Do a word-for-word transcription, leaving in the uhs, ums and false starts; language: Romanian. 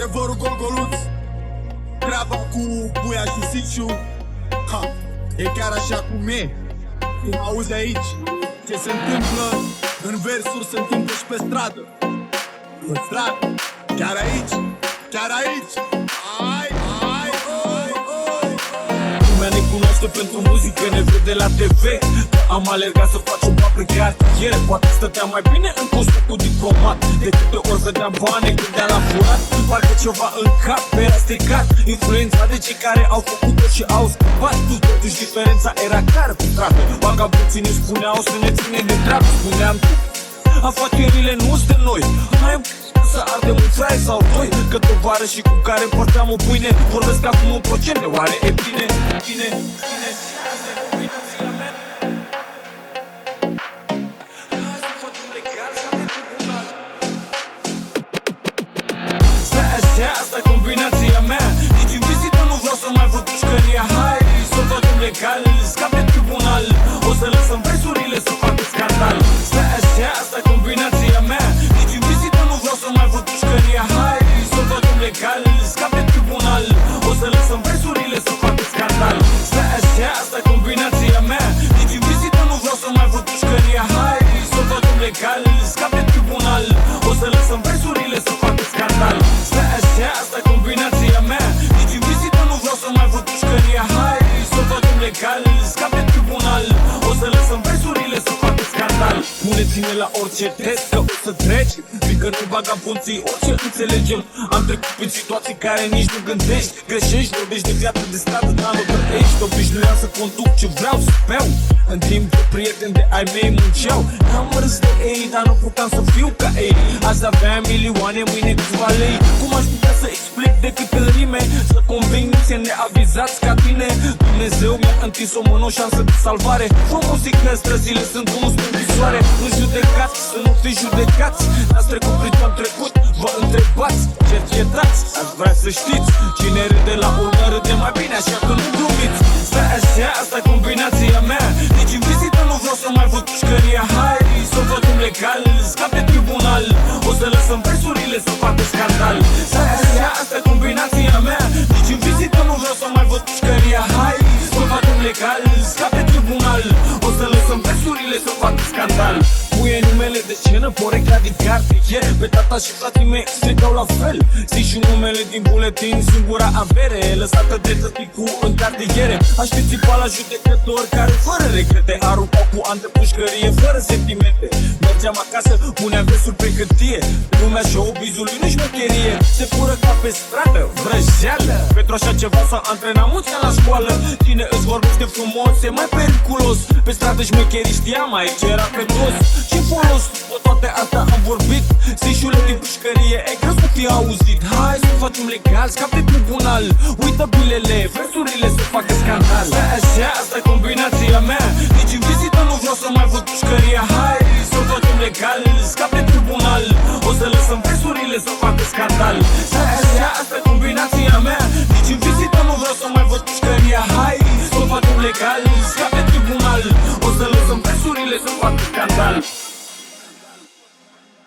adevărul Golgoluț. Treaba cu Buia și Siciu, ha, e chiar așa cum e. Cum auzi aici, ce se întâmplă în versuri se întâmplă și pe stradă. Pe stradă, chiar aici, chiar aici. Ai, ai, ai, ai. Lumea ne cunoaște pentru muzică, ne vede la T V. Am alergat să facem bani prin cartier. Poate stăteam mai bine în costul cu diplomat. De câte ori vedeam bani, gândeam la furat. Parcă ceva în cap era stricat, influența de cei care au făcut-o și au scăpat. Totuși diferența era clară pe stradă. Vagabonții ne spuneau să ne ținem de treabă. Spuneam, afacerile nu-s de noi. Hai să ardem un trai sau doi. Că tovarășii cu care împărteam o pâine vorbesc acum un procent de oare e bine, bine, bine. Asta e combinația mea. Nici în vizită nu vreau să mai văd pușcăria. Hai să o facem legal, scap de tribunal. O să lăsăm presurile să facă scandal. Stai așa, asta e combinația mea. Nici în vizită nu vreau să mai văd pușcăria. Hai să o facem legal, scap de tribunal. O să lăsăm presurile să facă scandal. Stai așa, asta e combinația mea. Nici în vizită nu vreau să mai văd pușcăria. Hai să o facem legal, scap de tribunal. O să lăsăm presurile să facă scandal. Asta e combinația mea. Nici în vizită nu vreau să mai văd pușcăria. Hai să o facem legal, scap de tribunal. O să lăsăm presurile să facă scandal. Puneți-ne la orice test că o să treci. Fiindcă noi vagabonții orice înțelegem. Am trecut prin situații care nici nu gândești. Greșești, vorbești de viață de stradă, dar nu trăiești. Obișnuiam să conduc ce vreau să beau, în timp ce prieteni de ai mei munceau. N-am râs de ei, dar nu puteam să fiu ca ei. Azi aveam milioane, mâine câțiva lei. Cum aș putea să explic decât în rime? Să conving niște neavizați ca tine. Dumnezeu mi-a întins o mână, o șansă de salvare. Fă muzică, străzile sunt unul spre visoare. Nu judecați, să nu fiți judecați. N-ați trecut prin ce-am trecut, vă întrebați, cercetați. Aș vrea să știți, cine râde la urmă râde mai bine, așa că nu glumiți. Stai așa, asta e combinația mea. Nici în vizită nu vreau să mai văd pușcăria. Hai să o facem legal, scap de tribunal. O să lăsăm presurile să facă scandal. Stai așa, asta e combinația mea. Nici în vizită nu vreau să mai văd pușcăria. Hai să o facem legal, scap de tribunal. O să lăsăm presurile să facă scandal. Puie numele de scenă, porecla din cartier. Pe tata și frații mei stricau la fel. Zici și numele din buletin, singura avere lăsată de tăticul în cartiere. Aștepți-pa la judecător care fără regrete aruncau cu ani de pușcărie, fără sentimente. Mergeam acasă, puneam versuri pe hârtie. Lumea showbizului nu șmecherie. Se fură ca pe stradă, vrăjeală. Pentru așa ceva s-a antrenat mulți ca la școală. Cine îți vorbește frumos e mai periculos. Pe stradă șmecherii știam, aici era pe dos. Ce folos? Cu toate astea am vorbit. Zișule din pușcărie, e greu să fie auzit. Hai să facem legal, scap de tribunal. Uită bilele, versurile să facă scandal. Stai așa, asta e combinația mea. Nici în vizită nu vreau să mai văd pușcăria. Hai să facem legal, scap de tribunal. O să lăsăm versurile să facă scandal.